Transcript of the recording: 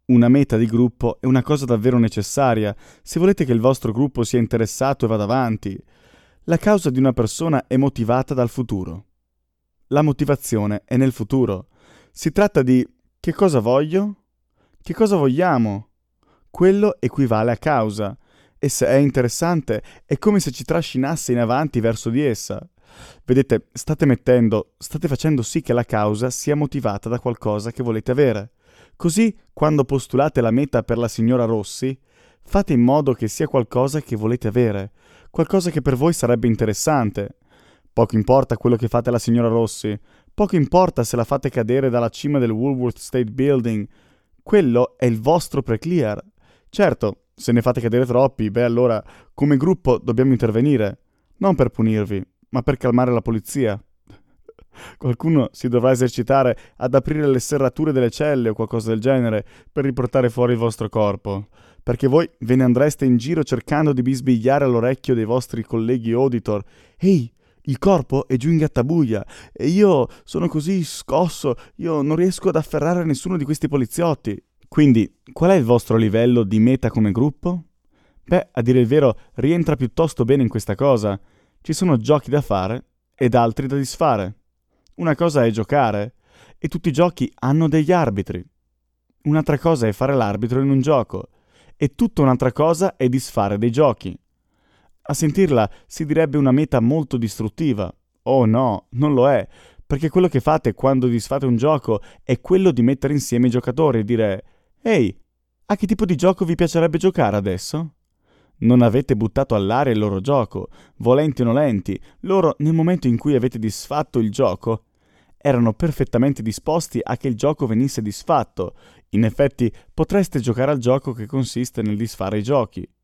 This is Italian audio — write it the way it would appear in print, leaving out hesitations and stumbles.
Una meta di gruppo è una cosa davvero necessaria se volete che il vostro gruppo sia interessato e vada avanti. La causa di una persona è motivata dal futuro. La motivazione è nel futuro. Si tratta di che cosa voglio? Che cosa vogliamo? Quello equivale a causa. E se è interessante, è come se ci trascinasse in avanti verso di essa. Vedete, state facendo sì che la causa sia motivata da qualcosa che volete avere. Così, quando postulate la meta per la signora Rossi, fate in modo che sia qualcosa che volete avere, qualcosa che per voi sarebbe interessante. Poco importa quello che fate alla signora Rossi, poco importa se la fate cadere dalla cima del Woolworth State Building, quello è il vostro pre-clear. Certo, se ne fate cadere troppi, allora, come gruppo dobbiamo intervenire, non per punirvi, ma per calmare la polizia. Qualcuno si dovrà esercitare ad aprire le serrature delle celle o qualcosa del genere per riportare fuori il vostro corpo, perché voi ve ne andreste in giro cercando di bisbigliare all'orecchio dei vostri colleghi auditor: «Ehi, il corpo è giù in gattabuia e io sono così scosso, io non riesco ad afferrare nessuno di questi poliziotti». Quindi, qual è il vostro livello di meta come gruppo? A dire il vero, rientra piuttosto bene in questa cosa. Ci sono giochi da fare ed altri da disfare. Una cosa è giocare, e tutti i giochi hanno degli arbitri. Un'altra cosa è fare l'arbitro in un gioco, e tutta un'altra cosa è disfare dei giochi. A sentirla si direbbe una meta molto distruttiva. Oh no, non lo è, perché quello che fate quando disfate un gioco è quello di mettere insieme i giocatori e dire: «Ehi, a che tipo di gioco vi piacerebbe giocare adesso?» Non avete buttato all'aria il loro gioco, volenti o nolenti. Loro, nel momento in cui avete disfatto il gioco, erano perfettamente disposti a che il gioco venisse disfatto. In effetti, potreste giocare al gioco che consiste nel disfare i giochi.